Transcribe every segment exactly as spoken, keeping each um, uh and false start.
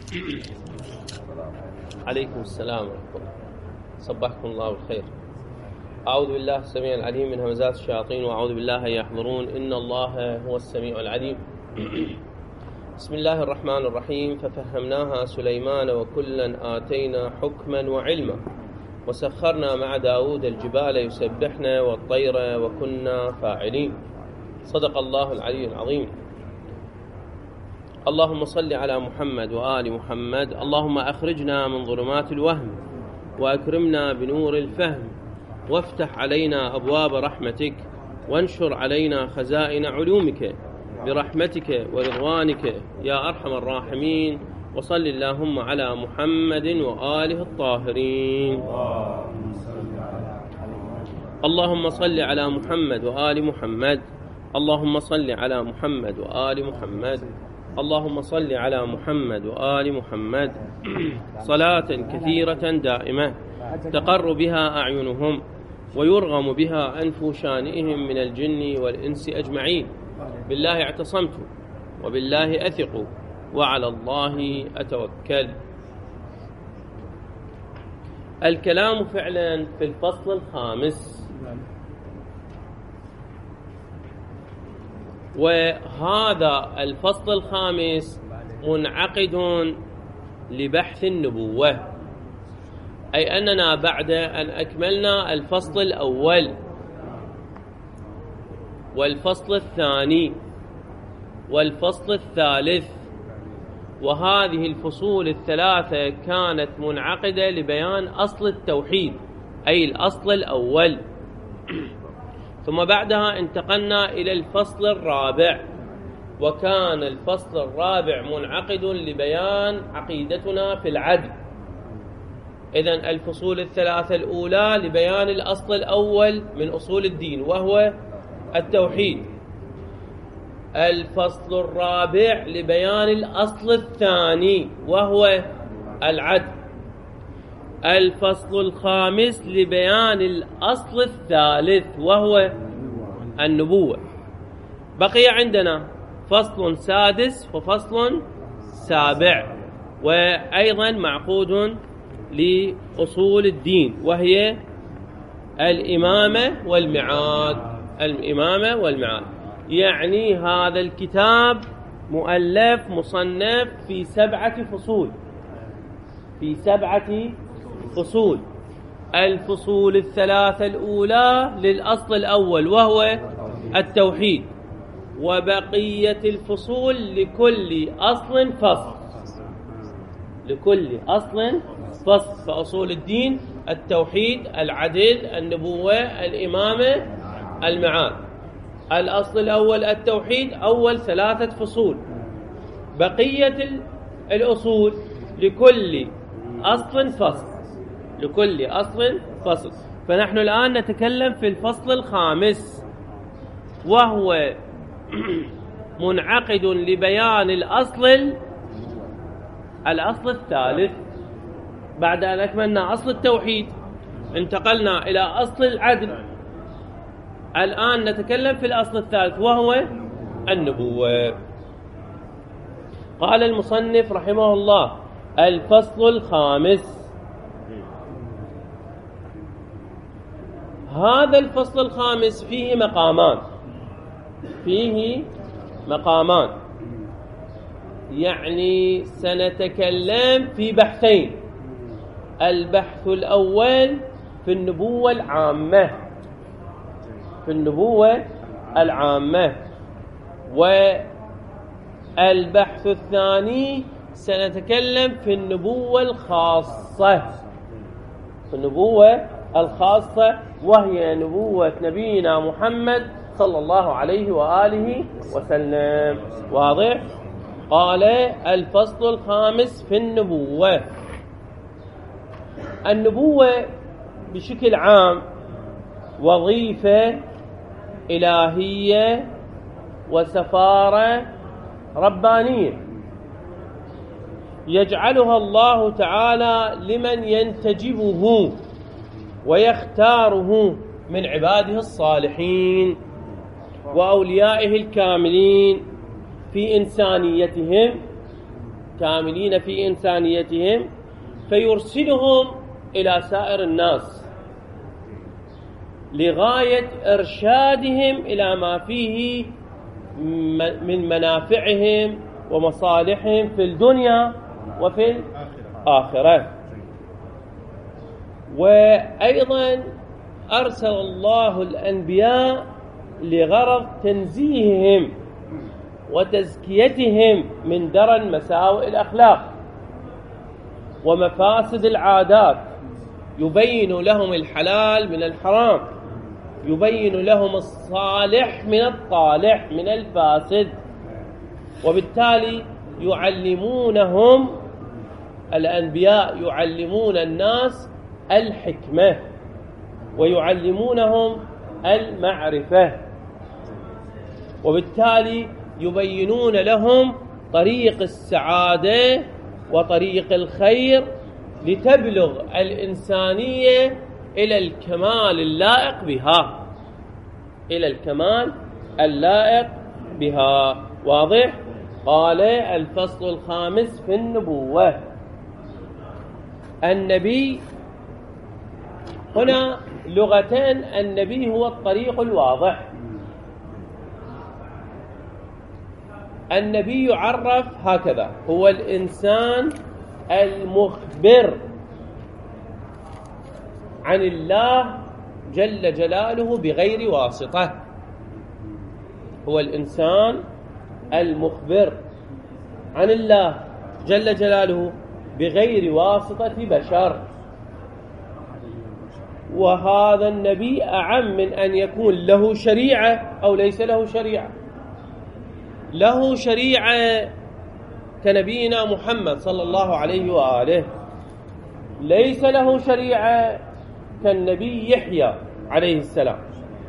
عليكم السلام ورحمة الله. صبحكم الله بالخير. أعوذ بالله السميع العليم من همزات الشياطين، وأعوذ بالله أن يحضرون، إن الله هو السميع العليم. بسم الله الرحمن الرحيم. ففهمناها سليمان وكلا آتينا حكما وعلما وسخرنا مع داود الجبال يسبحن والطير وكنا فاعلين. صدق الله العلي العظيم. اللهم صل على محمد وآل محمد. اللهم أخرجنا من ظلمات الوهم وأكرمنا بنور الفهم، وافتح علينا أبواب رحمتك، وانشر علينا خزائن علومك برحمتك ورضوانك يا أرحم الراحمين. وصل اللهم على محمد وآله الطاهرين. اللهم صل على محمد وآل محمد. اللهم صل على محمد وآل محمد. اللهم صل على محمد وآل محمد صلاة كثيرة دائمة تقر بها أعينهم ويرغم بها أنف شانئهم من الجن والإنس أجمعين. بالله اعتصمت وبالله أثق وعلى الله أتوكل. الكلام فعلا في الفصل الخامس، وهذا الفصل الخامس منعقد لبحث النبوة، أي أننا بعد أن أكملنا الفصل الأول والفصل الثاني والفصل الثالث، وهذه الفصول الثلاثة كانت منعقدة لبيان أصل التوحيد أي الأصل الأول، ثم بعدها انتقلنا إلى الفصل الرابع، وكان الفصل الرابع منعقد لبيان عقيدتنا في العدل. إذن الفصول الثلاثة الأولى لبيان الأصل الأول من أصول الدين وهو التوحيد، الفصل الرابع لبيان الأصل الثاني وهو العدل، الفصل الخامس لبيان الأصل الثالث وهو النبوة. بقي عندنا فصل سادس وفصل سابع، وأيضا معقود لأصول الدين وهي الإمامة والمعاد. الإمامة والمعاد يعني هذا الكتاب مؤلف مصنف في سبعة فصول في سبعة فصول. الفصول الثلاثة الأولى للأصل الأول وهو التوحيد، وبقية الفصول لكل أصل فصل لكل أصل فصل. فأصول الدين التوحيد، العدل، النبوة، الإمامة، المعاد. الأصل الأول التوحيد، أول ثلاثة فصول. بقية الأصول لكل أصل فصل لكل أصل فصل. فنحن الآن نتكلم في الفصل الخامس، وهو منعقد لبيان الأصل الأصل الثالث. بعد أن أكملنا أصل التوحيد انتقلنا إلى أصل العدل، الآن نتكلم في الأصل الثالث وهو النبوة. قال المصنف رحمه الله: الفصل الخامس. هذا الفصل الخامس فيه مقامان فيه مقامان يعني سنتكلم في بحثين. البحث الأول في النبوة العامة في النبوة العامة والبحث الثاني سنتكلم في النبوة الخاصة في النبوة الخاصة وهي نبوة نبينا محمد صلى الله عليه وآله وسلم. واضح؟ قال: الفصل الخامس في النبوة. النبوة بشكل عام وظيفة إلهية وسفارة ربانية يجعلها الله تعالى لمن ينتجبه ويختاره من عباده الصالحين وأوليائه الكاملين في إنسانيتهم كاملين في إنسانيتهم فيرسلهم إلى سائر الناس لغاية إرشادهم إلى ما فيه من منافعهم ومصالحهم في الدنيا وفي الآخرة. وأيضا أرسل الله الأنبياء لغرض تنزيههم وتزكيتهم من درن مساوئ الأخلاق ومفاسد العادات، يبين لهم الحلال من الحرام، يبين لهم الصالح من الطالح من الفاسد، وبالتالي يعلمونهم الأنبياء يعلمون الناس الحكمة ويعلمونهم المعرفة، وبالتالي يبينون لهم طريق السعادة وطريق الخير لتبلغ الإنسانية إلى الكمال اللائق بها، إلى الكمال اللائق بها. واضح؟ قال الفصل الخامس في النبوة. النبي هنا لغتين، النبي هو الطريق الواضح. النبي يعرف هكذا: هو الإنسان المخبر عن الله جل جلاله بغير واسطة. هو الإنسان المخبر عن الله جل جلاله بغير واسطة بشر. وهذا النبي أعم من أن يكون له شريعة أو ليس له شريعة. له شريعة كنبينا محمد صلى الله عليه وآله، ليس له شريعة كالنبي يحيى عليه السلام.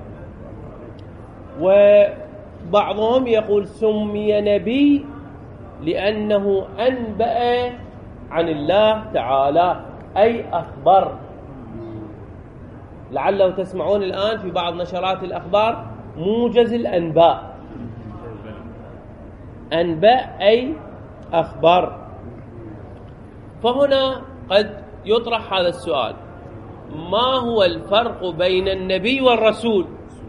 وبعضهم يقول سمي نبي لأنه أنبأ عن الله تعالى، أي أخبر. لعله تسمعون الآن في بعض نشرات الأخبار موجز الأنباء، أنباء أي أخبار. فهنا قد يطرح هذا السؤال: ما هو الفرق بين النبي والرسول؟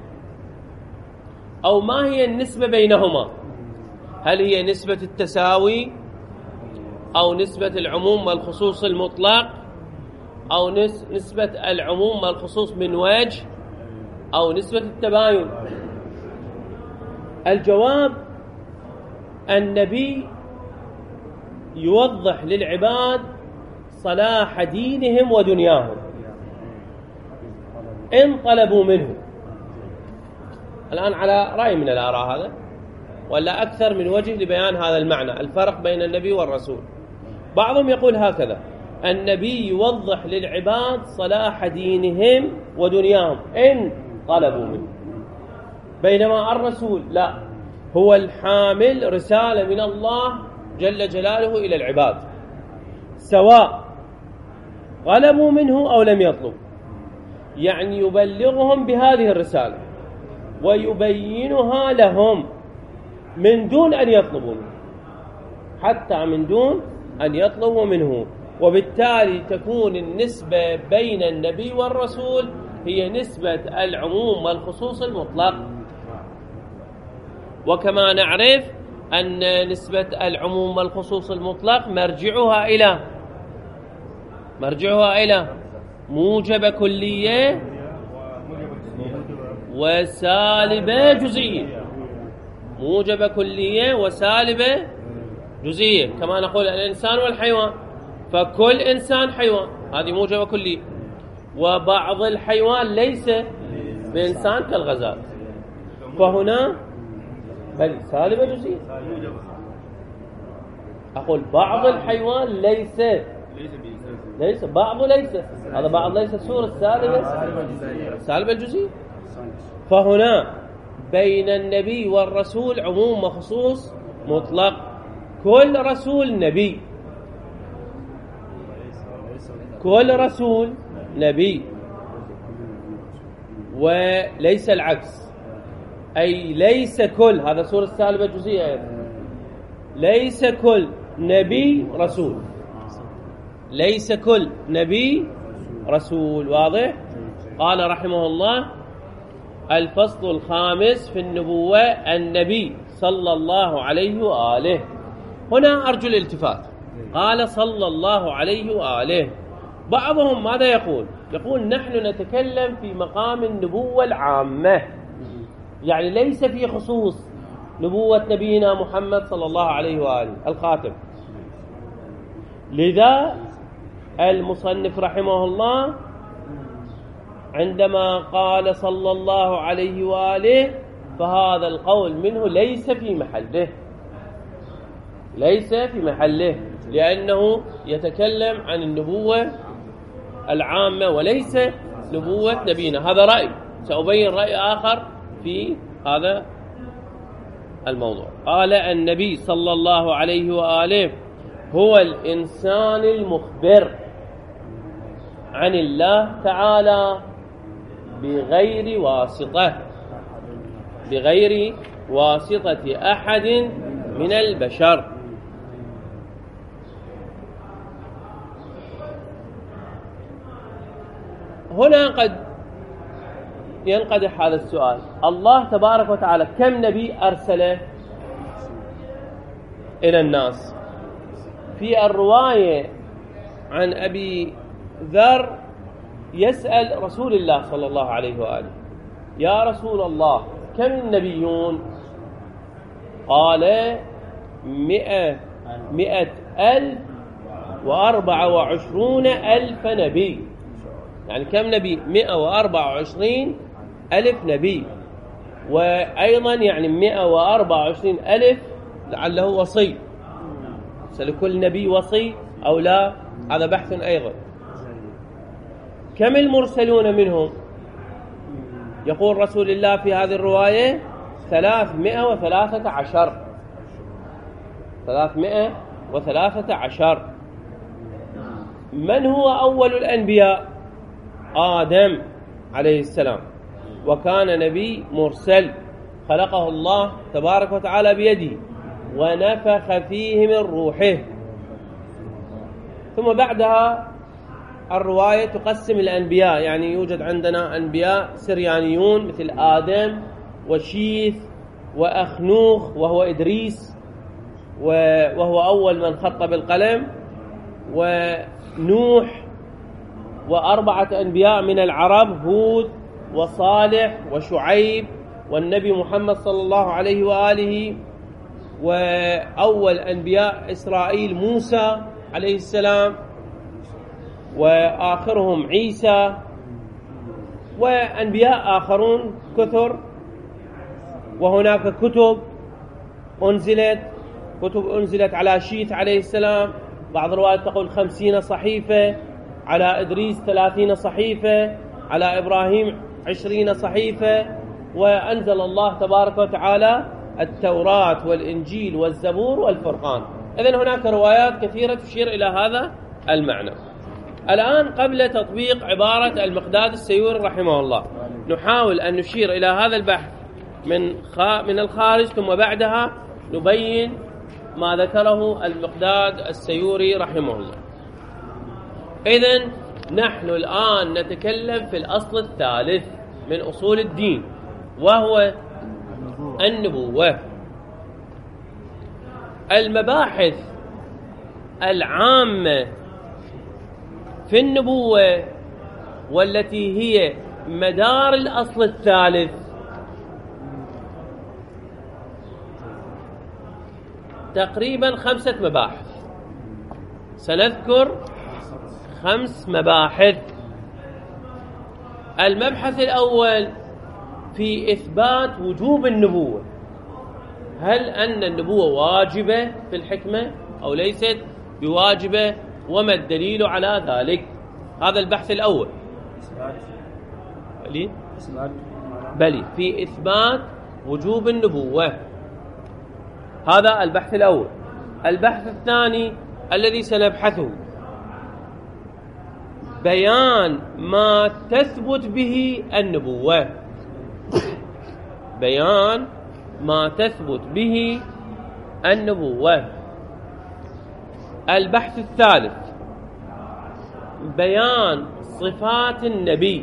أو ما هي النسبة بينهما؟ هل هي نسبة التساوي، أو نسبة العموم والخصوص المطلق، أو نسبة العموم والخصوص من وجه، أو نسبة التباين؟ الجواب: النبي يوضح للعباد صلاح دينهم ودنياهم إن طلبوا منه. الآن على رأي من الآراء هذا، ولا أكثر من وجه لبيان هذا المعنى، الفرق بين النبي والرسول. بعضهم يقول هكذا: النبي يوضح للعباد صلاح دينهم ودنياهم إن طلبوا منه، بينما الرسول لا، هو الحامل رسالة من الله جل جلاله إلى العباد، سواء طلبوا منه أو لم يطلب. يعني يبلغهم بهذه الرسالة ويبينها لهم من دون أن يطلبوا منه، حتى من دون أن يطلبوا منه. وبالتالي تكون النسبة بين النبي والرسول هي نسبة العموم والخصوص المطلق. وكما نعرف أن نسبة العموم والخصوص المطلق مرجعها إلى مرجعها إلى موجبة كلية وسالبة جزئية. موجبة كلية وسالبة جزئية، كما نقول الإنسان والحيوان، فكل إنسان حيوان، هذه موجبة كلية. وبعض الحيوان ليس بإنسان كالغزال، فهنا بل سالبة جزئية. أقول بعض الحيوان ليس ليس بعض ليس هذا بعض ليس صورة سالبة سالبة الجزئية. فهنا بين النبي والرسول عموم وخصوص مطلق. كل رسول نبي، كل رسول نبي، وليس العكس. أي ليس كل، هذا صورة سالبة جزئية، ليس كل نبي رسول، ليس كل نبي رسول. واضح؟ قال رحمه الله: الفصل الخامس في النبوة النبي صلى الله عليه وآله. هنا أرجو الالتفات، قال صلى الله عليه وآله. بعضهم ماذا يقول؟ يقول نحن نتكلم في مقام النبوة العامة، يعني ليس في خصوص نبوة نبينا محمد صلى الله عليه وآله الخاتم. لذا المصنف رحمه الله عندما قال صلى الله عليه وآله فهذا القول منه ليس في محله، ليس في محله، لأنه يتكلم عن النبوة العامة وليس نبوة نبينا. هذا رأي، سأبين رأي آخر في هذا الموضوع. قال النبي صلى الله عليه وآله هو الإنسان المخبر عن الله تعالى بغير واسطة، بغير واسطة أحد من البشر. هنا قد ينقدح هذا السؤال: الله تبارك وتعالى كم نبي أرسله إلى الناس؟ في الرواية عن أبي ذر يسأل رسول الله صلى الله عليه وآله: يا رسول الله كم النبيون؟ قال: مئة مئة ألف وأربعة وعشرون ألف نبي. يعني كم نبي؟ مئة وأربعة وعشرين ألف نبي. وأيضا يعني مئة وأربعة وعشرين ألف لعله وصي، لكل نبي وصي أو لا، هذا بحث أيضا. كم المرسلون منهم؟ يقول رسول الله في هذه الرواية ثلاثمائة وثلاثة عشر، ثلاثمائة وثلاثة عشر. من هو أول الأنبياء؟ آدم عليه السلام، وكان نبي مرسل خلقه الله تبارك وتعالى بيده ونفخ فيه من روحه. ثم بعدها الرواية تقسم الأنبياء، يعني يوجد عندنا أنبياء سريانيون مثل آدم وشيث وأخنوخ وهو إدريس وهو أول من خط بالقلم، ونوح، وأربعة أنبياء من العرب: هود وصالح وشعيب والنبي محمد صلى الله عليه وآله، وأول أنبياء إسرائيل موسى عليه السلام، وآخرهم عيسى، وأنبياء آخرون كثر. وهناك كتب أنزلت، كتب أنزلت على شيث عليه السلام، بعض الروايات تقول خمسين صحيفة، على إدريس ثلاثين صحيفة، على إبراهيم عشرين صحيفة، وأنزل الله تبارك وتعالى التوراة والإنجيل والزبور والفرقان. إذن هناك روايات كثيرة تشير إلى هذا المعنى. الآن قبل تطبيق عبارة المقداد السيوري رحمه الله نحاول أن نشير إلى هذا البحث من من الخارج، ثم بعدها نبين ما ذكره المقداد السيوري رحمه الله. إذن نحن الآن نتكلم في الأصل الثالث من أصول الدين، وهو النبوة. المباحث العامة في النبوة والتي هي مدار الأصل الثالث تقريبا خمسة مباحث. سنذكر خمس مباحث. المبحث الأول في إثبات وجوب النبوة. هل أن النبوة واجبة في الحكمة أو ليست بواجبة، وما الدليل على ذلك؟ هذا البحث الأول. بلي بلي في إثبات وجوب النبوة، هذا البحث الأول. البحث الثاني الذي سنبحثه بيان ما تثبت به النبوة، بيان ما تثبت به النبوة. البحث الثالث بيان صفات النبي،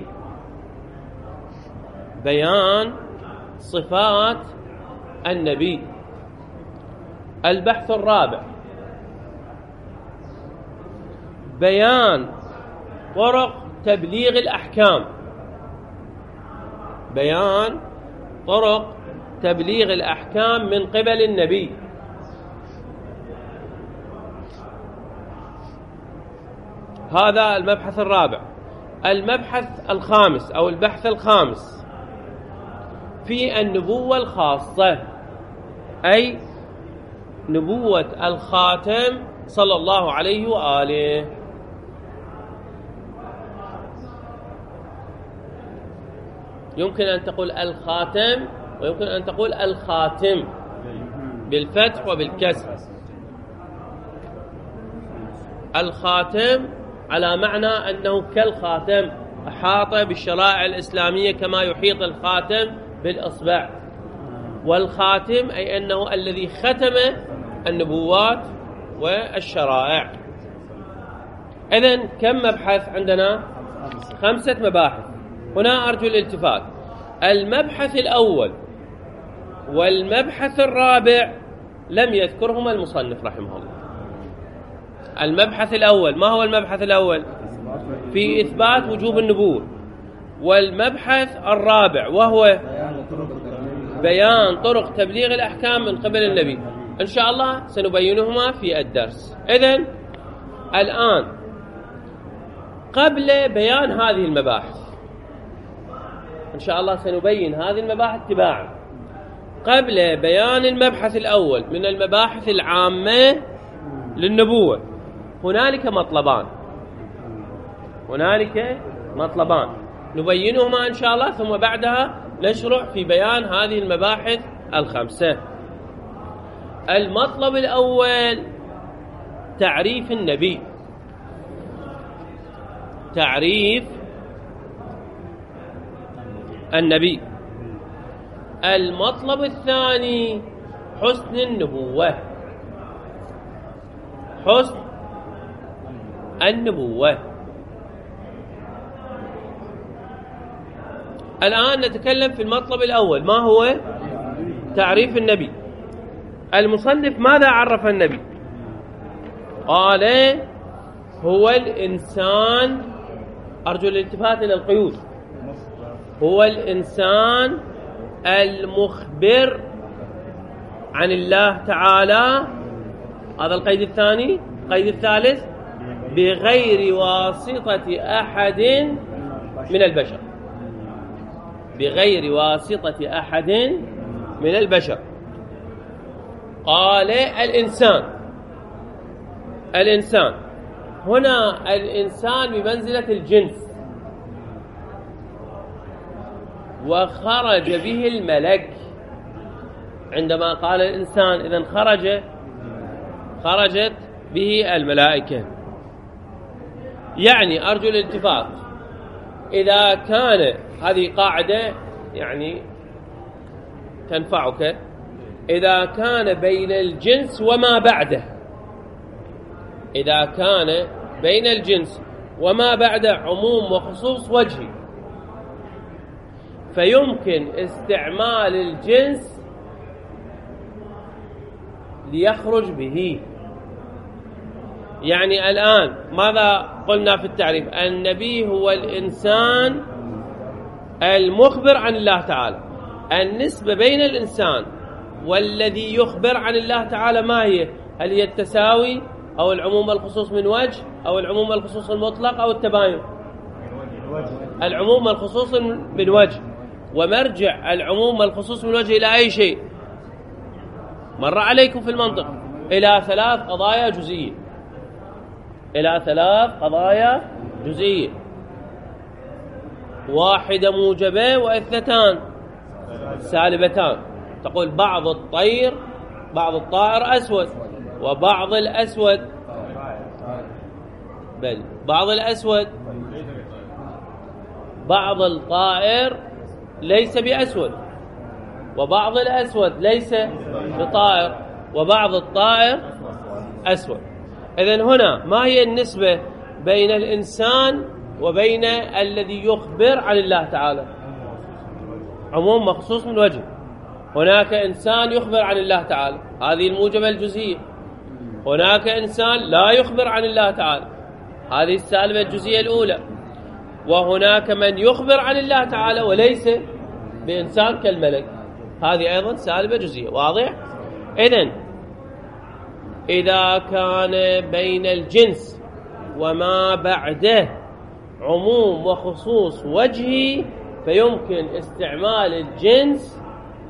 بيان صفات النبي. البحث الرابع بيان طرق تبليغ الأحكام، بيان طرق تبليغ الأحكام من قبل النبي. هذا المبحث الرابع. المبحث الخامس أو البحث الخامس في النبوة الخاصة، أي نبوة الخاتم صلى الله عليه وآله. يمكن أن تقول الخاتم ويمكن أن تقول الخاتم بالفتح وبالكسر. الخاتم على معنى أنه كالخاتم، أحاط بالشرائع الإسلامية كما يحيط الخاتم بالإصبع. والخاتم أي أنه الذي ختم النبوات والشرائع. إذن كم مبحث عندنا؟ خمسة مباحث. هنا أرجو الالتفات. المبحث الأول والمبحث الرابع لم يذكرهما المصنف رحمه الله. المبحث الأول، ما هو المبحث الأول؟ في إثبات وجوب النبوة. والمبحث الرابع وهو بيان طرق تبليغ الأحكام من قبل النبي. إن شاء الله سنبينهما في الدرس. إذن الآن قبل بيان هذه المباحث، إن شاء الله سنبين هذه المباحث تباعا. قبل بيان المبحث الأول من المباحث العامة للنبوة هنالك مطلبان، هنالك مطلبان نبينهما إن شاء الله، ثم بعدها نشرع في بيان هذه المباحث الخمسة. المطلب الأول تعريف النبي، تعريف النبي. المطلب الثاني حسن النبوة، حسن النبوة. الآن نتكلم في المطلب الأول، ما هو؟ تعريف النبي. المصنف ماذا عرف النبي؟ قال هو الإنسان، أرجو الالتفات إلى القيود، هو الإنسان المخبر عن الله تعالى. هذا القيد الثاني. القيد الثالث بغير واسطة أحد من البشر، بغير واسطة أحد من البشر. قال الإنسان، الإنسان هنا الإنسان بمنزلة الجنس، وخرج به الملك عندما قال الإنسان، إذن خرج خرجت به الملائكة. يعني أرجو الالتفات، إذا كان، هذه قاعدة يعني تنفعك، إذا كان بين الجنس وما بعده، إذا كان بين الجنس وما بعده عموم وخصوص وجهي، فيمكن استعمال الجنس ليخرج به. يعني الآن ماذا قلنا في التعريف؟ النبي هو الإنسان المخبر عن الله تعالى. النسبة بين الإنسان والذي يخبر عن الله تعالى ما هي؟ هل هي التساوي أو العموم والخصوص من وجه أو العموم والخصوص المطلق أو التباين؟ العموم والخصوص من وجه. ومرجع العموم والخصوص من وجه إلى أي شيء؟ مر عليكم في المنطق إلى ثلاث قضايا جزئية، إلى ثلاث قضايا جزئية، واحدة موجبة واثنتان سالبتان. تقول بعض الطير، بعض الطائر أسود، وبعض الأسود بل بعض الأسود، بعض الطائر ليس بأسود، وبعض الأسود ليس بطائر، وبعض الطائر أسود. إذن هنا ما هي النسبة بين الإنسان وبين الذي يخبر عن الله تعالى؟ عموم مخصوص من وجه. هناك إنسان يخبر عن الله تعالى، هذه الموجبة الجزئية. هناك إنسان لا يخبر عن الله تعالى، هذه السالبة الجزئية الأولى. وهناك من يخبر عن الله تعالى وليس بإنسان كالملك، هذه أيضا سالبة جزئية. واضح؟ إذن إذا كان بين الجنس وما بعده عموم وخصوص وجهي فيمكن استعمال الجنس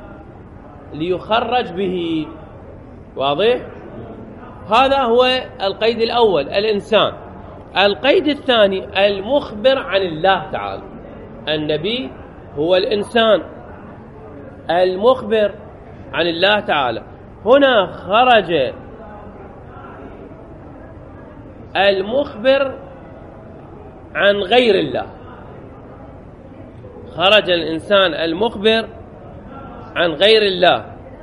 ليخرج به. واضح؟ هذا هو القيد الأول، الإنسان. القيد الثاني المخبر عن الله تعالى. النبي هو الإنسان المخبر عن الله تعالى. هنا خرج المخبر عن غير الله، خرج الإنسان المخبر عن غير الله،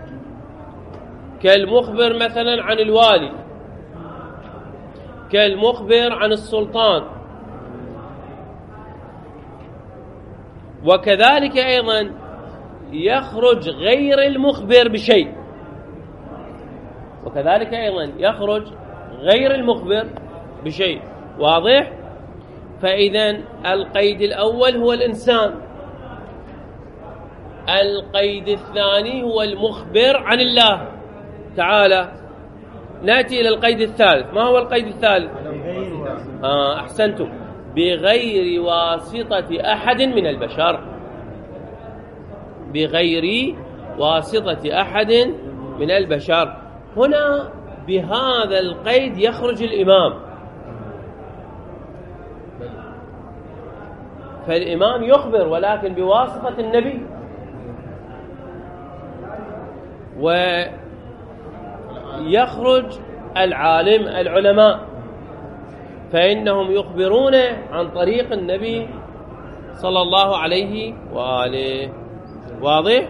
كالمخبر مثلا عن الوالي، كالمخبر عن السلطان. وكذلك أيضا يخرج غير المخبر بشيء، وكذلك أيضا يخرج غير المخبر بشيء. واضح؟ فإذا القيد الأول هو الإنسان، القيد الثاني هو المخبر عن الله تعالى. نأتي إلى القيد الثالث. ما هو القيد الثالث؟ آه أحسنتم، بغير واسطة أحد من البشر، بغير واسطة أحد من البشر. هنا بهذا القيد يخرج الإمام، فالإمام يخبر ولكن بواسطة النبي، ويخرج العالم العلماء فإنهم يخبرون عن طريق النبي صلى الله عليه وآله. واضح؟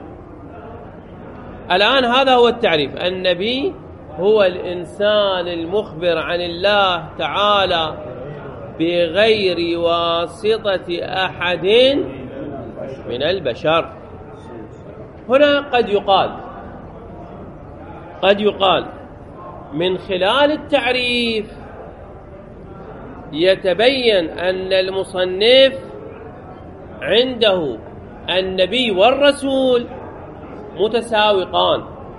الآن هذا هو التعريف. النبي هو الإنسان المخبر عن الله تعالى بغير واسطة أحد من البشر. هنا قد يقال قد يقال من خلال التعريف يتبين أن المصنف عنده النبي والرسول متساوقان.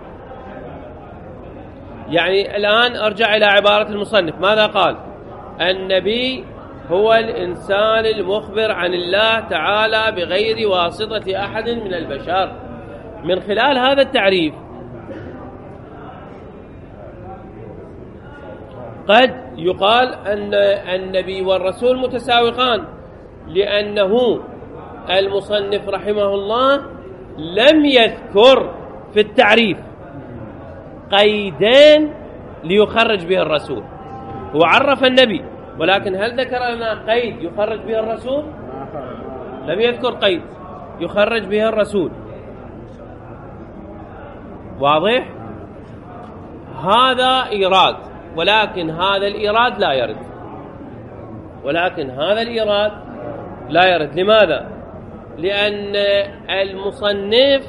يعني الآن أرجع إلى عبارة المصنف، ماذا قال؟ النبي هو الإنسان المخبر عن الله تعالى بغير واسطة أحد من البشر. من خلال هذا التعريف قد يقال أن النبي والرسول متساوقان، لأنه المصنف رحمه الله لم يذكر في التعريف قيدين ليخرج به الرسول. هو عرف النبي، ولكن هل ذكر لنا قيد يخرج به الرسول؟ لم يذكر قيد يخرج به الرسول. واضح؟ هذا إيراد، ولكن هذا الإيراد لا يرد، ولكن هذا الإيراد لا يرد. لماذا؟ لأن المصنف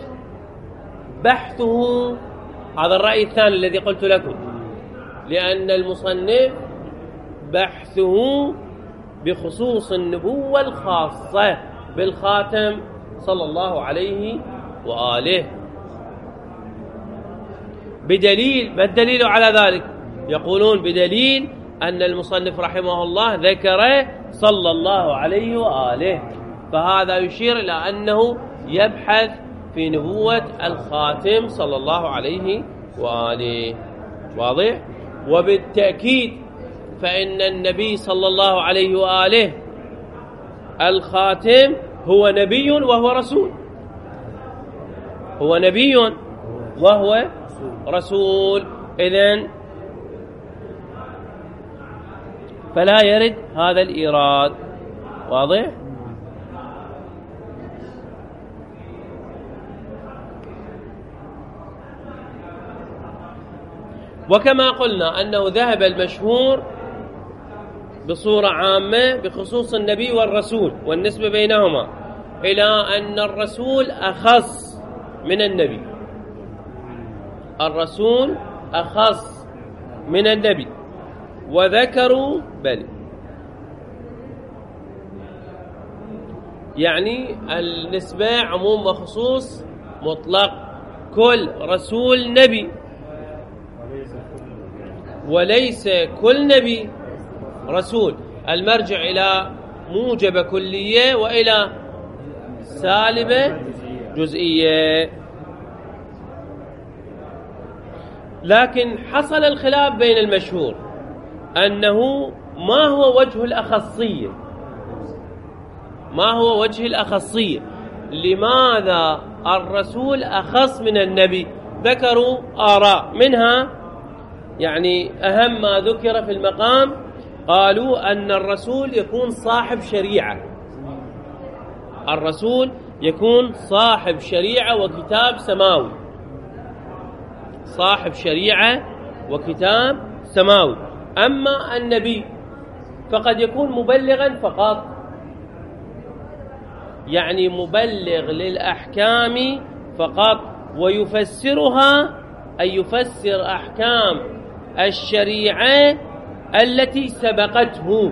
بحثه، هذا الرأي الثاني الذي قلت لكم، لأن المصنف بحثه بخصوص النبوة الخاصة بالخاتم صلى الله عليه وآله. بدليل، ما الدليل على ذلك؟ يقولون بدليل أن المصنف رحمه الله ذكر صلى الله عليه وآله، فهذا يشير إلى أنه يبحث في نبوة الخاتم صلى الله عليه وآله. واضح؟ وبالتأكيد فإن النبي صلى الله عليه وآله الخاتم هو نبي وهو رسول، هو نبي وهو رسول. إذن فلا يرد هذا الإيراد. واضح؟ وكما قلنا أنه ذهب المشهور بصورة عامة بخصوص النبي والرسول والنسبة بينهما إلى أن الرسول أخص من النبي، الرسول أخص من النبي، وذكروا بل يعني النسبة عموم وخصوص مطلق، كل رسول نبي وليس كل نبي رسول. المرجع إلى موجبة كلية وإلى سالبة جزئية. لكن حصل الخلاف بين المشهور أنه ما هو وجه الأخصية، ما هو وجه الأخصية، لماذا الرسول أخص من النبي؟ ذكروا آراء، منها يعني أهم ما ذكر في المقام قالوا أن الرسول يكون صاحب شريعة، الرسول يكون صاحب شريعة وكتاب سماوي، صاحب شريعة وكتاب سماوي. أما النبي فقد يكون مبلغا فقط، يعني مبلغ للأحكام فقط، ويفسرها أي يفسر أحكام الشريعة التي سبقته،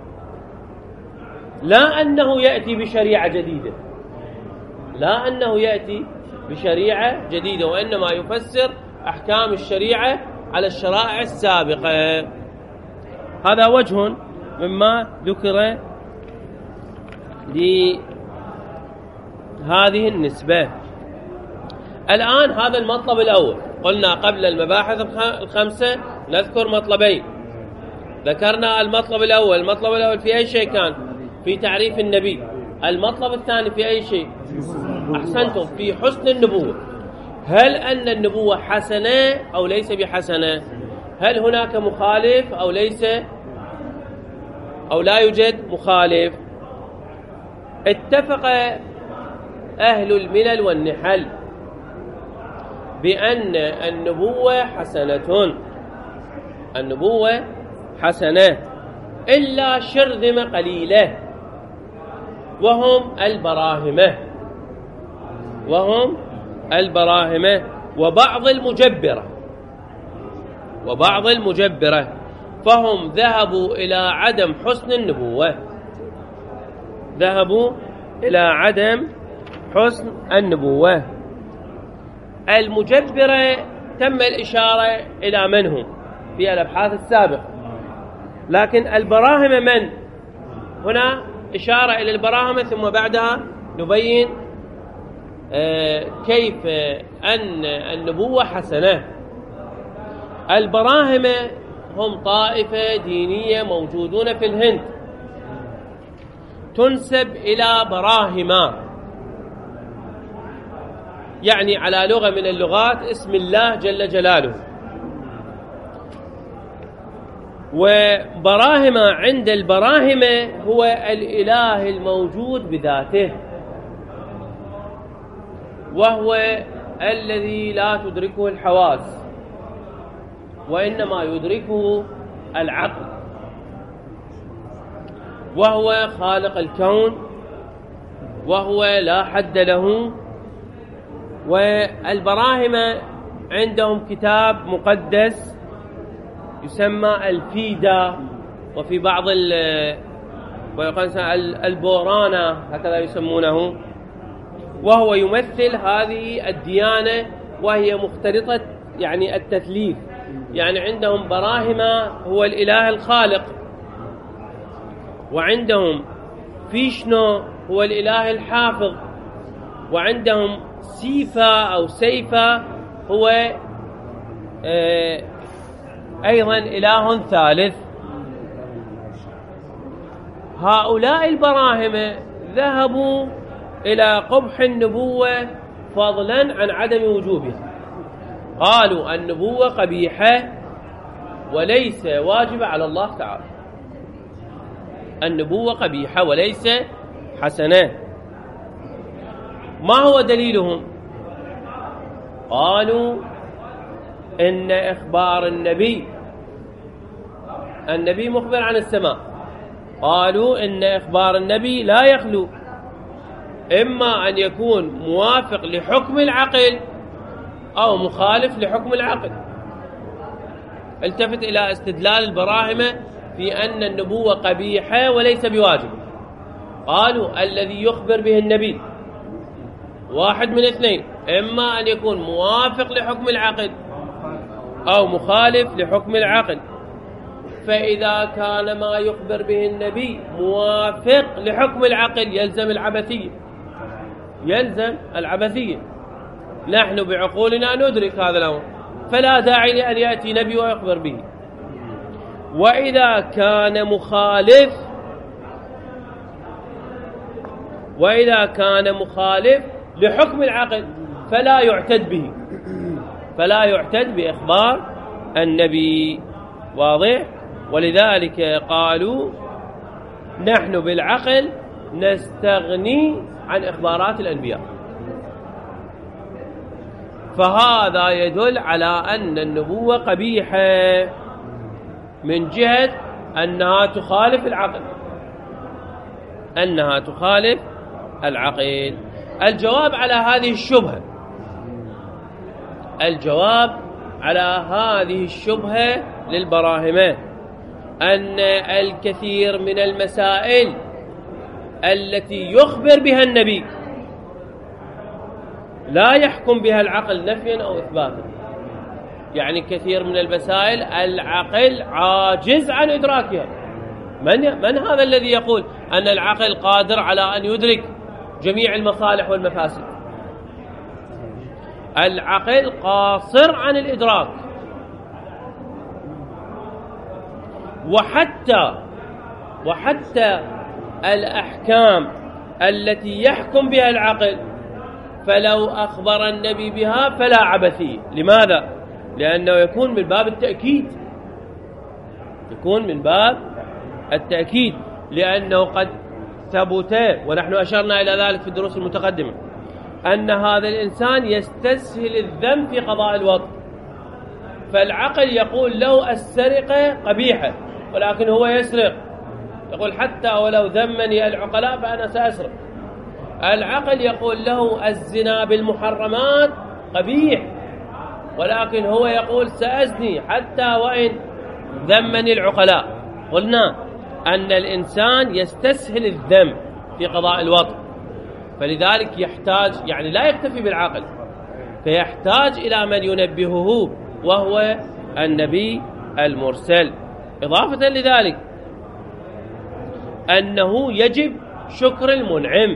لا أنه يأتي بشريعة جديدة، لا أنه يأتي بشريعة جديدة، وإنما يفسر أحكام الشريعة على الشرائع السابقة. هذا وجه مما ذكر لهذه النسبة. الآن هذا المطلب الأول، قلنا قبل المباحث الخمسة نذكر مطلبين. ذكرنا المطلب الأول، المطلب الأول في أي شيء كان؟ في تعريف النبي. المطلب الثاني في أي شيء؟ أحسنتم، في حسن النبوة. هل أن النبوة حسنة أو ليس بحسنة؟ هل هناك مخالف أو ليس أو لا يوجد مخالف؟ اتفق أهل الملل والنحل بأن النبوة حسنة، النبوة حسنة، إلا شرذمة قليلة وهم البراهمة، وهم البراهمة وبعض المجبرة، وبعض المجبرة فهم ذهبوا إلى عدم حسن النبوة، ذهبوا إلى عدم حسن النبوة. المجبرة تم الإشارة إلى من هم في الأبحاث السابقة، لكن البراهمة من؟ هنا إشارة إلى البراهمة، ثم بعدها نبين كيف أن النبوة حسنة. البراهمة هم طائفة دينية موجودون في الهند، تنسب إلى براهما، يعني على لغة من اللغات اسم الله جل جلاله. وبراهما عند البراهمة هو الإله الموجود بذاته، وهو الذي لا تدركه الحواس وإنما يدركه العقل، وهو خالق الكون، وهو لا حد له. والبراهمة عندهم كتاب مقدس يسمى الفيدا، وفي بعض البورانا هكذا يسمونه، وهو يمثل هذه الديانة وهي مختلطة يعني التثليث، يعني عندهم براهما هو الإله الخالق، وعندهم فيشنو هو الإله الحافظ، وعندهم سيفا أو سيفا هو أيضا إله ثالث. هؤلاء البراهمة ذهبوا إلى قبح النبوة فضلا عن عدم وجوبها، قالوا النبوة قبيحة وليس واجبة على الله تعالى، النبوة قبيحة وليس حسنة. ما هو دليلهم؟ قالوا إن إخبار النبي النبي مخبر عن السماء، قالوا إن إخبار النبي لا يخلو إما أن يكون موافق لحكم العقل أو مخالف لحكم العقل. التفت إلى استدلال البراهمة في أن النبوة قبيحة وليس بواجب. قالوا الذي يخبر به النبي واحد من اثنين، إما أن يكون موافق لحكم العقل أو مخالف لحكم العقل. فإذا كان ما يخبر به النبي موافق لحكم العقل يلزم العبثية، يلزم العبثية. نحن بعقولنا ندرك هذا الأمر، فلا داعي لأن يأتي نبي ويخبر به. وإذا كان مخالف وإذا كان مخالف لحكم العقل فلا يعتد به، فلا يعتد بإخبار النبي. واضح؟ ولذلك قالوا نحن بالعقل نستغني عن إخبارات الأنبياء. فهذا يدل على أن النبوة قبيحة من جهة أنها تخالف العقل، أنها تخالف العقل. الجواب على هذه الشبهة الجواب على هذه الشبهة للبراهمة أن الكثير من المسائل التي يخبر بها النبي لا يحكم بها العقل نفيا أو إثباتا. يعني كثير من المسائل العقل عاجز عن إدراكها. من, من هذا الذي يقول أن العقل قادر على أن يدرك جميع المصالح والمفاسد؟ العقل قاصر عن الإدراك. وحتى وحتى الأحكام التي يحكم بها العقل فلو أخبر النبي بها فلا عبثية. لماذا؟ لأنه يكون من باب التأكيد، يكون من باب التأكيد، لأنه قد ثبت، ونحن أشرنا إلى ذلك في الدروس المتقدمة، أن هذا الإنسان يستسهل الذنب في قضاء الوطن. فالعقل يقول له السرقة قبيحة ولكن هو يسرق، يقول حتى ولو ذمني العقلاء فأنا سأسرق. العقل يقول له الزنا بالمحرمات قبيح ولكن هو يقول سأزني حتى وإن ذمني العقلاء. قلنا أن الإنسان يستسهل الذنب في قضاء الوطن، فلذلك يحتاج، يعني لا يكتفي بالعقل، فيحتاج إلى من ينبهه وهو النبي المرسل. إضافة لذلك أنه يجب شكر المنعم،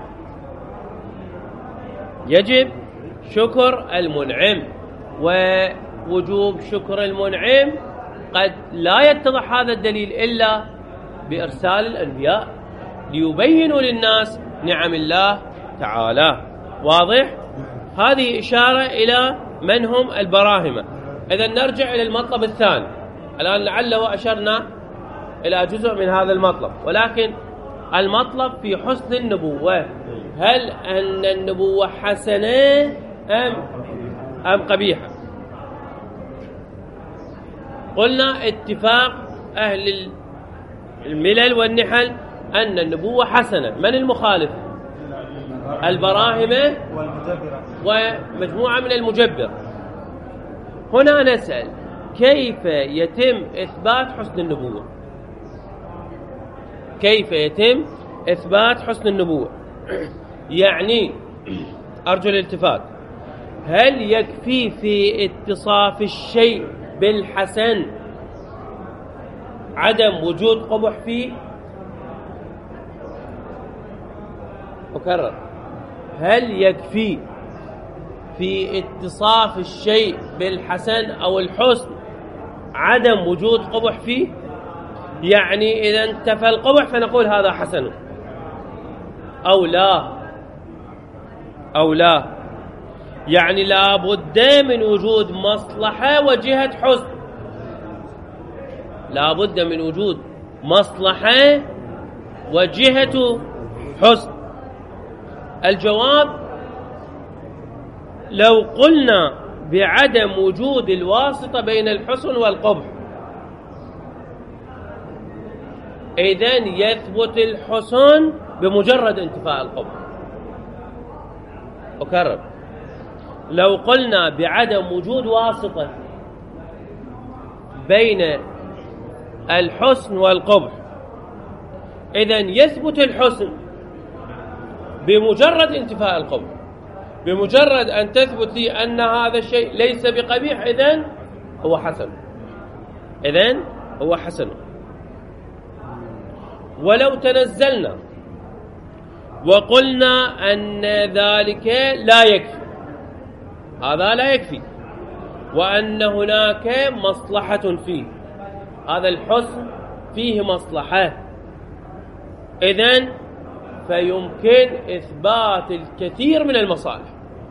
يجب شكر المنعم. ووجوب شكر المنعم قد لا يتضح هذا الدليل إلا بإرسال الأنبياء ليبينوا للناس نعم الله تعالى. واضح؟ هذه إشارة إلى من هم البراهمة. إذن نرجع إلى المطلب الثاني. الآن لعله أشرنا إلى جزء من هذا المطلب، ولكن المطلب في حسن النبوة. هل أن النبوة حسنة أم أم قبيحة؟ قلنا اتفاق أهل الملل والنحل أن النبوة حسنة. من المخالف؟ البراهمة ومجموعة من المجبر. هنا نسأل كيف يتم إثبات حسن النبوة؟ كيف يتم إثبات حسن النبوة؟ يعني أرجو الالتفات، هل يكفي في اتصاف الشيء بالحسن عدم وجود قبح فيه؟ أكرر، هل يكفي في اتصاف الشيء بالحسن أو الحسن عدم وجود قبح فيه؟ يعني إذا انتفى القبح فنقول هذا حسن أو لا أو لا؟ يعني لا بد من وجود مصلحة وجهة حسن، لا بد من وجود مصلحة وجهة حسن. الجواب لو قلنا بعدم وجود الواسطة بين الحسن والقبح. إذن يثبت الحسن بمجرد انتفاء القبح. أكرر، لو قلنا بعدم وجود واسطة بين الحسن والقبح، إذن يثبت الحسن بمجرد انتفاء القبح. بمجرد أن تثبت لي أن هذا الشيء ليس بقبيح، إذن هو حسن، إذن هو حسن. ولو تنزلنا وقلنا أن ذلك لا يكفي، هذا لا يكفي، وأن هناك مصلحة فيه، هذا الحسن فيه مصلحة، إذن فيمكن إثبات الكثير من المصالح.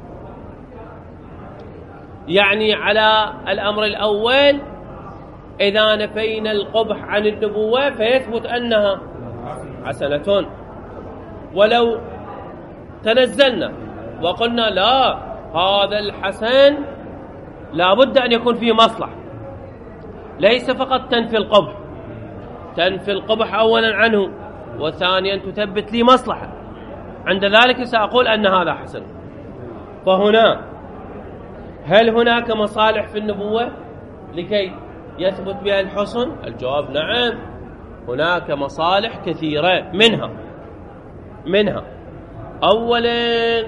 يعني على الأمر الأول إذا نفينا القبح عن النبوة فيثبت أنها حسنة. ولو تنزلنا وقلنا لا، هذا الحسن لا بد أن يكون فيه مصلحة، ليس فقط تنفي القبح، تنفي القبح أولا عنه، وثانيا تثبت لي مصلحة، عند ذلك سأقول أن هذا حسن. فهنا هل هناك مصالح في النبوة لكي يثبت بها الحسن؟ الجواب نعم، هناك مصالح كثيرة، منها منها أولا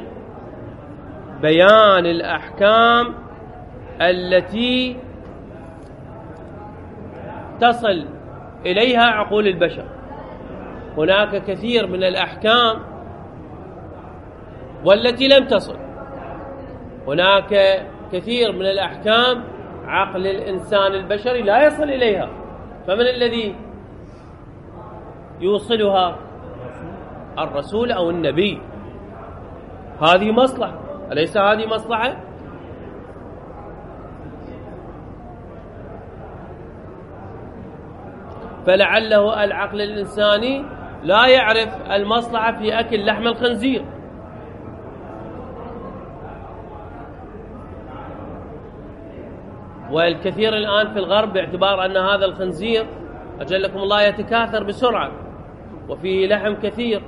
بيان الأحكام التي تصل إليها عقول البشر. هناك كثير من الأحكام والتي لم تصل، هناك كثير من الأحكام عقل الإنسان البشري لا يصل إليها، فمن الذي يوصلها؟ الرسول أو النبي. هذه مصلحة، أليس هذه مصلحة؟ فلعله العقل الإنساني لا يعرف المصلحة في أكل لحم الخنزير، والكثير الآن في الغرب باعتبار أن هذا الخنزير أجلكم الله يتكاثر بسرعة وفيه لحم كثير،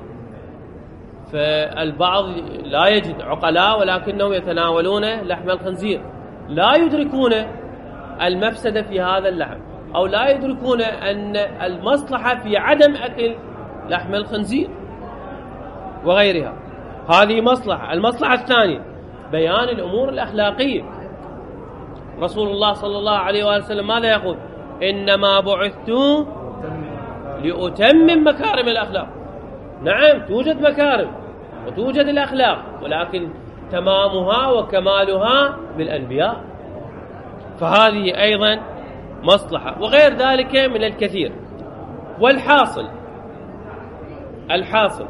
فالبعض لا يجد، عقلاء ولكنهم يتناولون لحم الخنزير، لا يدركون المفسدة في هذا اللحم، أو لا يدركون أن المصلحة في عدم أكل لحم الخنزير وغيرها. هذه مصلحة. المصلحة الثانية بيان الأمور الأخلاقية. رسول الله صلى الله عليه وآله وسلم ماذا يقول؟ إنما بعثت لأتمم مكارم الأخلاق. نعم، توجد مكارم وتوجد الأخلاق، ولكن تمامها وكمالها بالأنبياء، فهذه أيضا مصلحة، وغير ذلك من الكثير. والحاصل الحاصل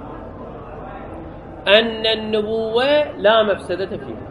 أن النبوة لا مفسدة فيها،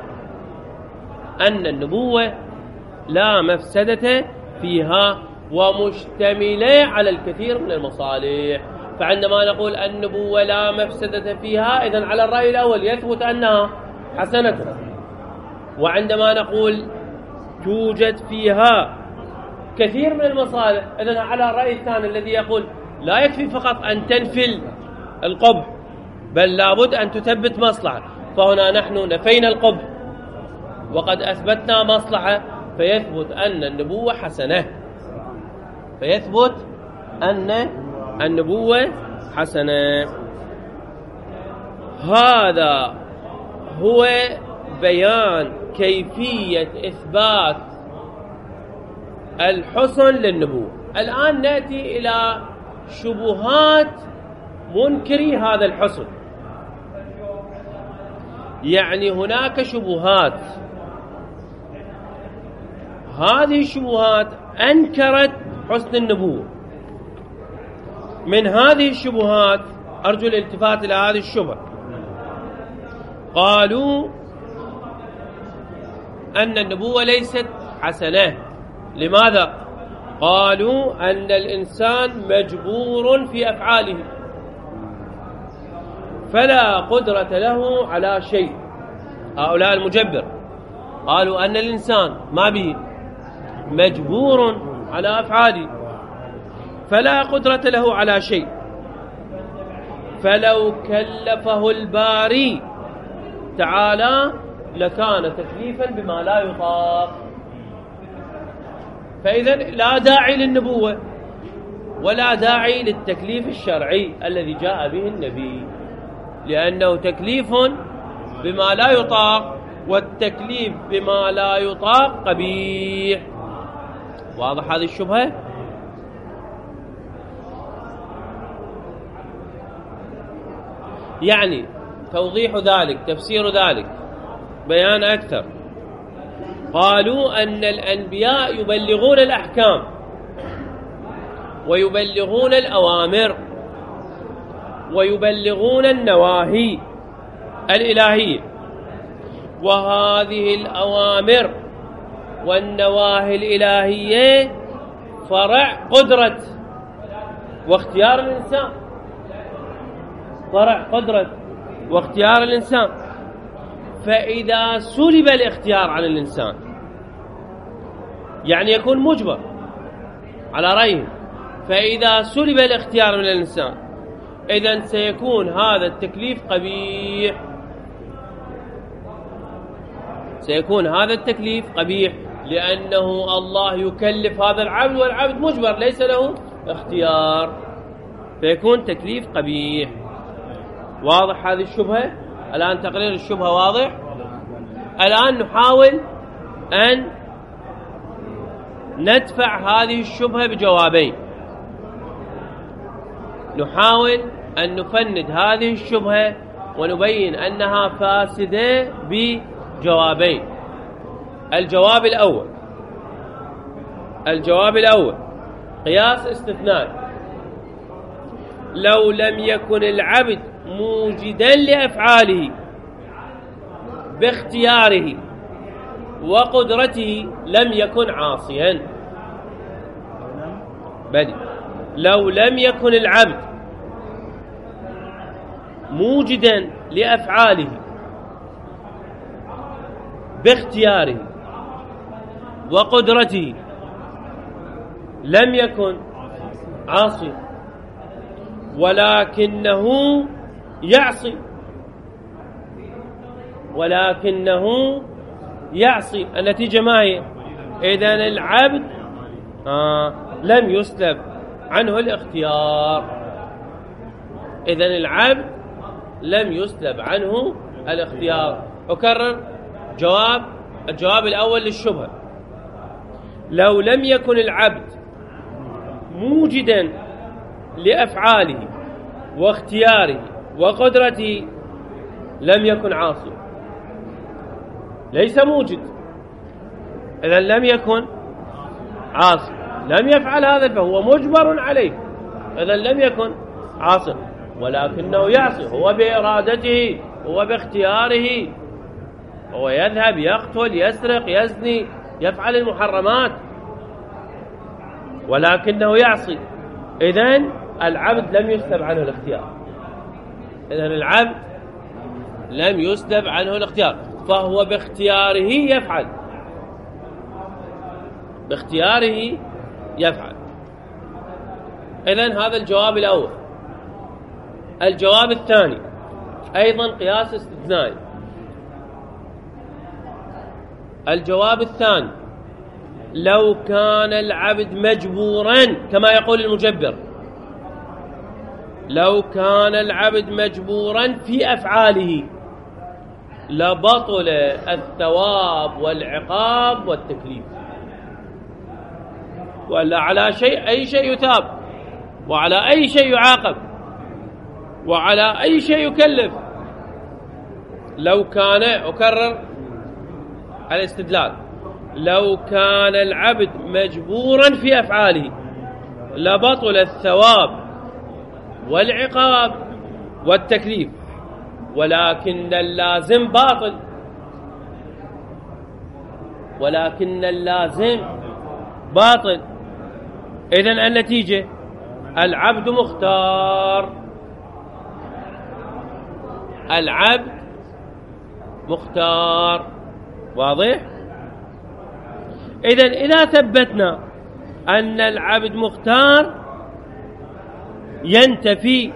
أن النبوة لا مفسدة فيها، ومشتملة على الكثير من المصالح. فعندما نقول النبوة لا مفسدة فيها، إذن على الرأي الأول يثبت أنها حسنة، وعندما نقول توجد فيها كثير من المصالح، إذن على الرأي الثاني الذي يقول لا يكفي فقط أن تنفي القبح، بل لابد أن تثبت مصلحة. فهنا نحن نفينا القبح وقد أثبتنا مصلحة، فيثبت أن النبوة حسنة، فيثبت أن النبوة حسنة. هذا هو بيان كيفية إثبات الحسن للنبوة. الآن نأتي إلى شبهات منكري هذا الحسن. يعني هناك شبهات، هذه الشبهات أنكرت حسن النبوة. من هذه الشبهات أرجو الالتفات إلى هذه الشبهة. قالوا أن النبوة ليست حسنة. لماذا؟ قالوا أن الإنسان مجبور في أفعاله فلا قدرة له على شيء. هؤلاء المجبر قالوا أن الإنسان ما به مجبور على أفعاله فلا قدرة له على شيء، فلو كلفه الباري تعالى لكان تكليفا بما لا يطاق. فإذا لا داعي للنبوة ولا داعي للتكليف الشرعي الذي جاء به النبي، لأنه تكليف بما لا يطاق، والتكليف بما لا يطاق قبيح. واضح هذه الشبهة؟ يعني توضيح ذلك، تفسير ذلك، بيان أكثر. قالوا أن الأنبياء يبلغون الأحكام ويبلغون الأوامر ويبلغون النواهي الإلهية، وهذه الأوامر والنواهي الإلهية فرع قدرة واختيار الإنسان، فرع قدرة واختيار الإنسان. فإذا سلب الاختيار عن الإنسان يعني يكون مجبر على رأيه، فإذا سلب الاختيار من الإنسان إذن سيكون هذا التكليف قبيح، سيكون هذا التكليف قبيح، لأنه الله يكلف هذا العبد والعبد مجبر ليس له اختيار، فيكون تكليف قبيح. واضح هذه الشبهة؟ الآن تقرير الشبهة واضح. الآن نحاول أن ندفع هذه الشبهة بجوابين، نحاول أن نفند هذه الشبهة ونبين أنها فاسدة بجوابين. الجواب الأول الجواب الأول قياس استثنائي. لو لم يكن العبد موجدا لأفعاله باختياره وقدرته لم يكن عاصيا. بل لو لم يكن العبد موجدا لأفعاله باختياره وقدرته لم يكن عاصيا، ولكنه يعصي ولكنه يعصي النتيجة ما هي؟ إذن العبد آه لم يسلب عنه الاختيار، إذن العبد لم يسلب عنه الاختيار. أكرر جواب الجواب الأول للشبهة: لو لم يكن العبد موجدا لأفعاله واختياره وقدرته لم يكن عاصي، ليس موجد، إذن لم يكن عاصي، لم يفعل هذا فهو مجبر عليه، إذن لم يكن عاصي، ولكنه يعصي، هو بإرادته، هو باختياره، هو يذهب يقتل يسرق يزني يفعل المحرمات، ولكنه يعصي. إذن العبد لم يسلب عنه الاختيار، إذن العبد لم يسلب عنه الاختيار، فهو باختياره يفعل، باختياره يفعل. إذن هذا الجواب الأول. الجواب الثاني أيضا قياس استثنائي. الجواب الثاني: لو كان العبد مجبورا كما يقول المجبر، لو كان العبد مجبورا في أفعاله لبطل الثواب والعقاب والتكليف، ولا على شيء أي شيء يثاب، وعلى أي شيء يعاقب، وعلى أي شيء يكلف. لو كان، أكرر الاستدلال، لو كان العبد مجبورا في أفعاله لبطل الثواب والعقاب والتكليف، ولكن اللازم باطل، ولكن اللازم باطل. إذن النتيجة: العبد مختار، العبد مختار. واضح؟ إذن إذا ثبتنا أن العبد مختار ينتفي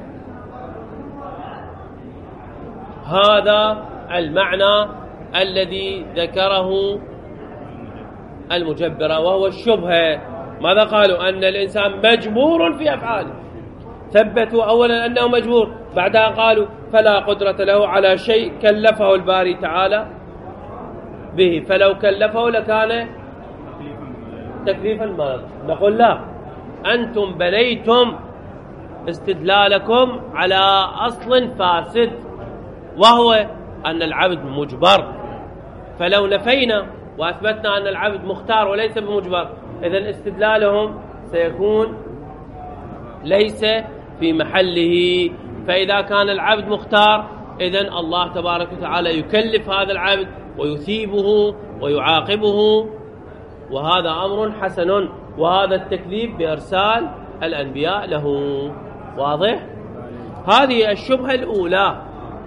هذا المعنى الذي ذكره المجبرة وهو الشبهة. ماذا قالوا؟ أن الإنسان مجبور في أفعاله، ثبتوا أولا أنه مجبور، بعدها قالوا فلا قدرة له على شيء كلفه الباري تعالى به، فلو كلفه لكان تكليفا ما نقول لا، أنتم بنيتم استدلالكم على أصل فاسد وهو أن العبد مجبر، فلو نفينا وأثبتنا أن العبد مختار وليس بمجبر إذن استدلالهم سيكون ليس في محله. فإذا كان العبد مختار إذن الله تبارك وتعالى يكلف هذا العبد ويثيبه ويعاقبه، وهذا أمر حسن، وهذا التكليف بإرسال الأنبياء له. واضح؟ هذه الشبهة الأولى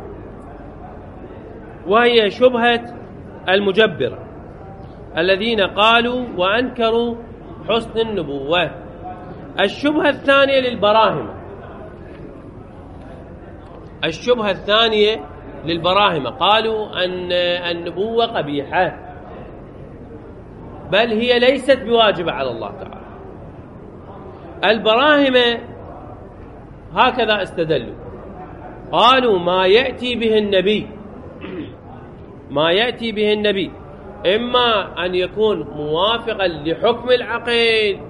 وهي شبهة المجبرة الذين قالوا وأنكروا حسن النبوة. الشبهة الثانية للبراهمة، الشبهة الثانية للبراهمة قالوا أن النبوة قبيحة، بل هي ليست بواجبة على الله تعالى. البراهمة هكذا استدلوا، قالوا ما يأتي به النبي ما يأتي به النبي إما أن يكون موافقا لحكم العقل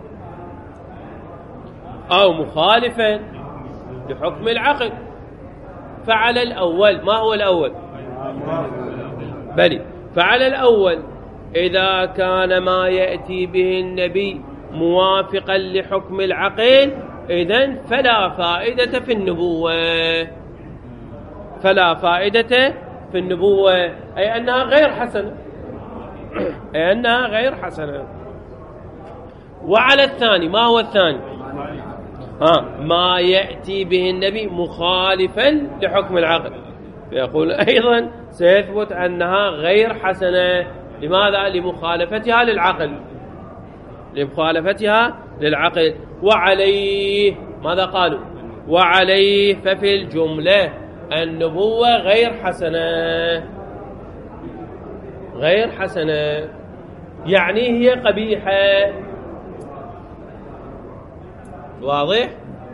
أو مخالفا لحكم العقل. فعلى الأول، ما هو الأول؟ بلي فعلى الأول إذا كان ما يأتي به النبي موافقا لحكم العقل إذن فلا فائدة في النبوة، فلا فائدة في النبوة، أي أنها غير حسنة، أي أنها غير حسنة. وعلى الثاني، ما هو الثاني؟ ها ما يأتي به النبي مخالفا لحكم العقل، يقول أيضا سيثبت أنها غير حسنة. لماذا؟ لمخالفتها للعقل، لمخالفتها للعقل. وعليه ماذا قالوا؟ وعليه ففي الجملة النبوة غير حسنة، غير حسنة يعني هي قبيحة. واضح؟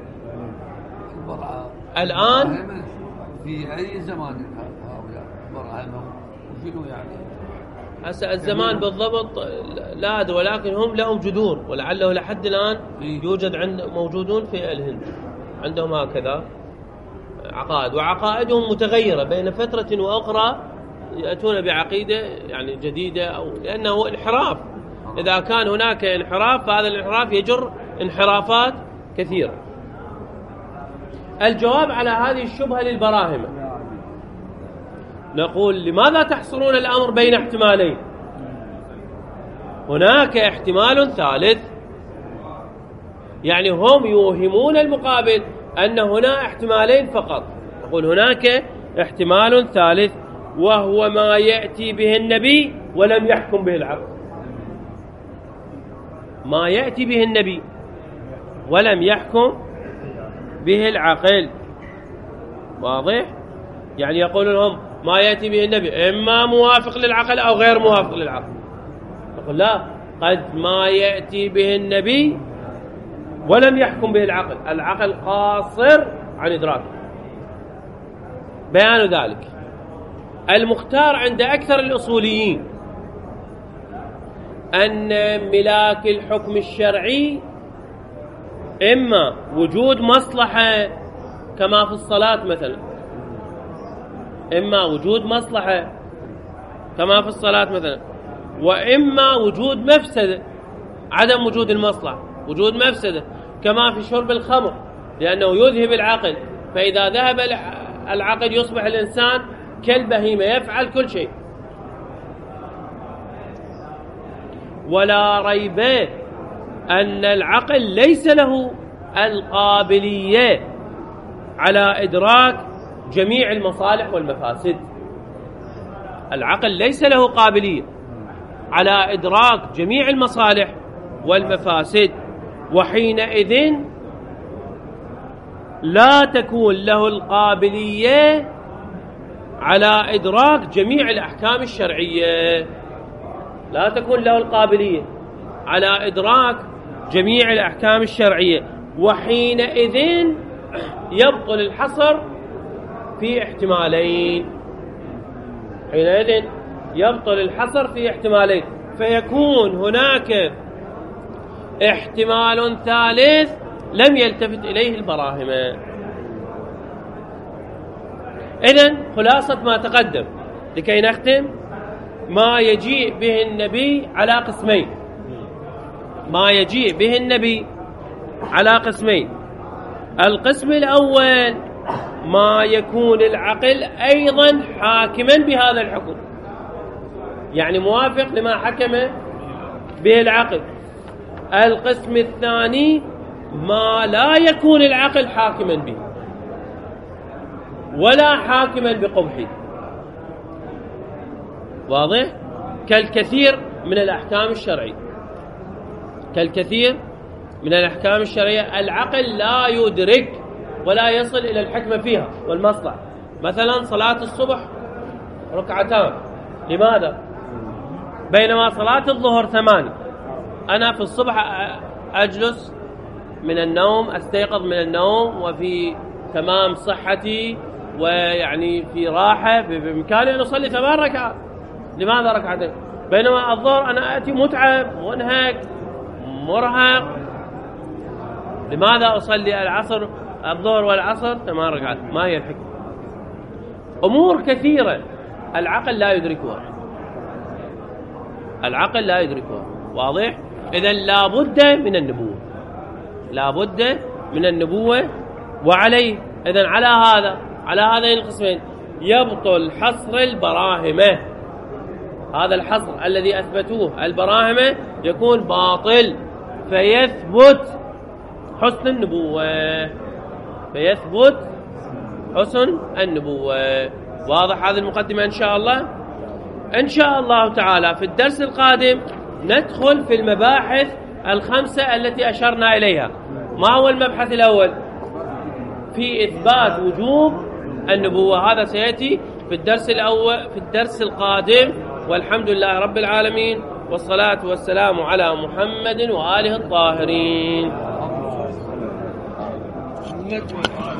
الآن في أي زمان هؤلاء براهمة وشنو يعني؟ هسه الزمان بالضبط لا أدري، ولكن هم لهم جذور، ولعله لحد الآن يوجد عند موجودون في الهند عندهم هكذا عقائد، وعقائدهم متغيرة بين فترة وأخرى، يأتون بعقيدة يعني جديدة، أو لأنه انحراف. إذا كان هناك انحراف فهذا الانحراف يجر انحرافات كثيرة. الجواب على هذه الشبهة للبراهمة نقول لماذا تحصرون الأمر بين احتمالين؟ هناك احتمال ثالث، يعني هم يوهمون المقابل أن هنا احتمالين فقط. نقول هناك احتمال ثالث وهو ما يأتي به النبي ولم يحكم به العقل، ما يأتي به النبي ولم يحكم به العقل. واضح؟ يعني يقول لهم ما يأتي به النبي إما موافق للعقل أو غير موافق للعقل. نقول لا، قد ما يأتي به النبي ولم يحكم به العقل، العقل قاصر عن إدراكه. بيان ذلك المختار عند أكثر الأصوليين أن ملاك الحكم الشرعي إما وجود مصلحة كما في الصلاة مثلا، إما وجود مصلحة كما في الصلاة مثلا، وإما وجود مفسدة، عدم وجود المصلحة وجود مفسدة كما في شرب الخمر، لأنه يذهب العقل، فإذا ذهب العقل يصبح الإنسان كالبهيمة يفعل كل شيء. ولا ريب أن العقل ليس له القابلية على إدراك جميع المصالح والمفاسد، العقل ليس له قابلية على إدراك جميع المصالح والمفاسد، وحينئذ لا تكون له القابلية على إدراك جميع الأحكام الشرعية، لا تكون له القابلية على إدراك جميع الأحكام الشرعية، وحينئذ يبطل الحصر في احتمالين، حينئذ يبطل الحصر في احتمالين، فيكون هناك احتمال ثالث لم يلتفت إليه البراهمة. إذن خلاصة ما تقدم لكي نختم، ما يجيء به النبي على قسمين، ما يجيء به النبي على قسمين. القسم الأول ما يكون العقل أيضا حاكما بهذا الحكم، يعني موافق لما حكم به العقل. القسم الثاني ما لا يكون العقل حاكما به ولا حاكما بقبحه، واضح؟ كالكثير من الأحكام الشرعية، كالكثير من الأحكام الشرعية العقل لا يدرك ولا يصل إلى الحكمة فيها والمصلحة. مثلا صلاة الصبح ركعتان، لماذا؟ بينما صلاة الظهر ثمانية. أنا في الصبح أجلس من النوم، أستيقظ من النوم وفي تمام صحتي ويعني في راحة، بإمكاني أن أصلي ثمان ركعات، لماذا ركعتين؟ بينما الظهر أنا أتي متعب منهك مرهق، لماذا أصلي العصر الظهر والعصر ثمان ركعات؟ ما هي الحكمة؟ أمور كثيرة العقل لا يدركها، العقل لا يدركها، واضح؟ إذن لا بد من النبوة، لا بد من النبوة. وعليه إذن على هذا، على هذين القسمين يبطل حصر البراهمة، هذا الحصر الذي أثبتوه البراهمة يكون باطل، فيثبت حسن النبوة، فيثبت حسن النبوة. واضح هذه المقدمة إن شاء الله؟ إن شاء الله تعالى في الدرس القادم ندخل في المباحث الخمسة التي أشرنا إليها. ما هو المبحث الأول؟ في إثبات وجوب النبوة، هذا سيأتي في الدرس الأول في الدرس القادم. والحمد لله رب العالمين، والصلاة والسلام على محمد وآله الطاهرين.